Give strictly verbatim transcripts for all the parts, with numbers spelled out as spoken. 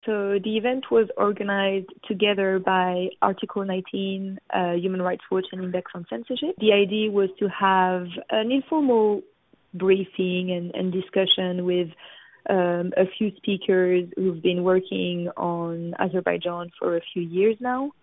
So the event was organized together by Article nineteen, uh, Human Rights Watch and Index on Censorship. The idea was to have an informal briefing and, and discussion with um, a few speakers who've been working on Azerbaijan for a few years now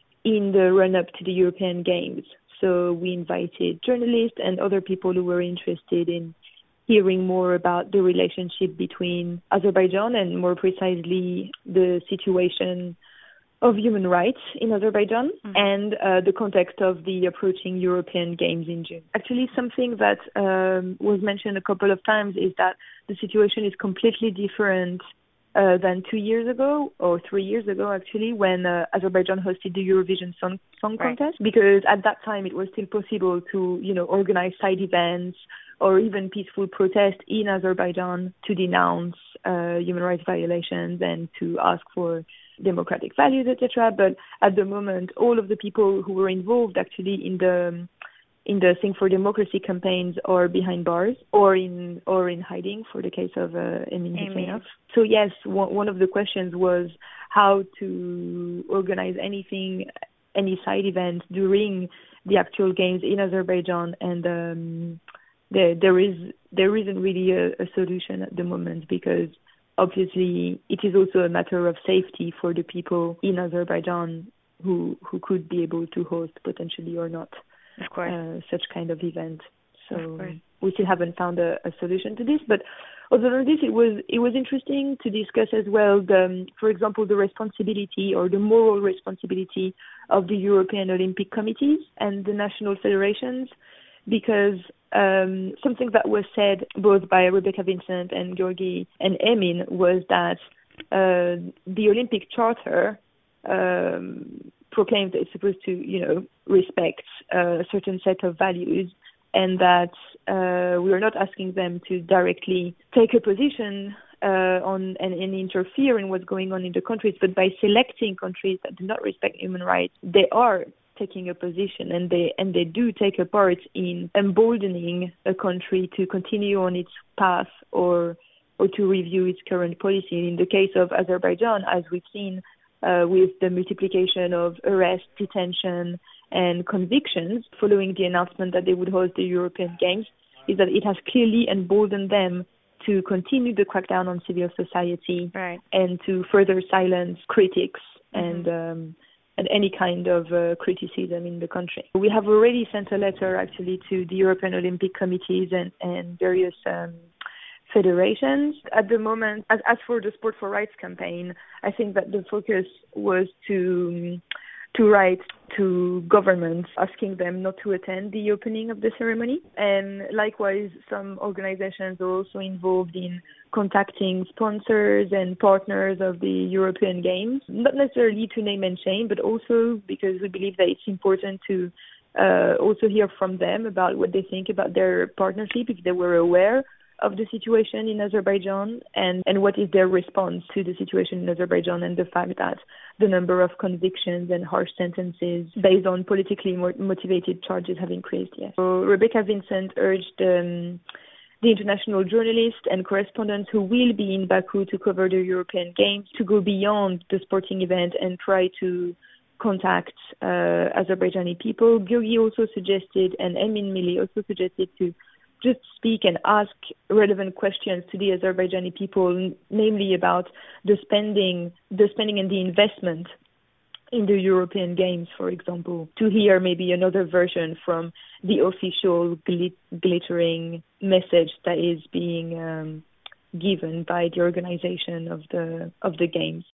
in the run-up to the European Games. So we invited journalists and other people who were interested in hearing more about the relationship between Azerbaijan and more precisely the situation of human rights in Azerbaijan mm-hmm. and uh, the context of the approaching European Games in June. Actually, something that um, was mentioned a couple of times is that the situation is completely different uh, than two years ago, or three years ago actually, when uh, Azerbaijan hosted the Eurovision Song, song right. Contest, because at that time it was still possible to, you know, organize side events or even peaceful protest in Azerbaijan to denounce uh, human rights violations and to ask for democratic values, et cetera. But at the moment, all of the people who were involved actually in the in the Sing for Democracy campaigns are behind bars or in or in hiding for the case of uh, Emin Hüseynov. So yes, one, one of the questions was how to organize anything, any side events during the actual games in Azerbaijan, and um, there there is there isn't really a, a solution at the moment, because obviously it is also a matter of safety for the people in Azerbaijan who who could be able to host potentially or not of course. Uh, such kind of event. So of course. we still haven't found a, a solution to this. But other than this, it was it was interesting to discuss as well the, for example, the responsibility or the moral responsibility of the European Olympic committees and the national federations, because um, something that was said both by Rebecca Vincent and Georgi and Emin was that uh, the Olympic Charter um, proclaims that it's supposed to, you know, respect uh, a certain set of values, and that uh, we are not asking them to directly take a position uh, on and, and interfere in what's going on in the countries, but by selecting countries that do not respect human rights, they are taking a position, and they and they do take a part in emboldening a country to continue on its path or or to review its current policy. In the case of Azerbaijan, as we've seen uh, with the multiplication of arrest, detention, and convictions following the announcement that they would host the European Games, is that it has clearly emboldened them to continue the crackdown on civil society right. and to further silence critics mm-hmm. and um, and any kind of uh, criticism in the country. We have already sent a letter actually to the European Olympic committees and, and various um, federations. At the moment, as, as for the Sport for Rights campaign, I think that the focus was to to write to governments asking them not to attend the opening of the ceremony. And likewise, some organizations are also involved in contacting sponsors and partners of the European Games, not necessarily to name and shame, but also because we believe that it's important to uh, also hear from them about what they think about their partnership, if they were aware of the situation in Azerbaijan, and, and what is their response to the situation in Azerbaijan and the fact that the number of convictions and harsh sentences based on politically motivated charges have increased. Yes. So Rebecca Vincent urged um, the international journalists and correspondents who will be in Baku to cover the European Games to go beyond the sporting event and try to contact uh, Azerbaijani people. Georgi also suggested, and Emin Milli also suggested, to just speak and ask relevant questions to the Azerbaijani people, namely about the spending, the spending and the investment in the European Games, for example, to hear maybe another version from the official glit- glittering message that is being um, given by the organization of the of the Games.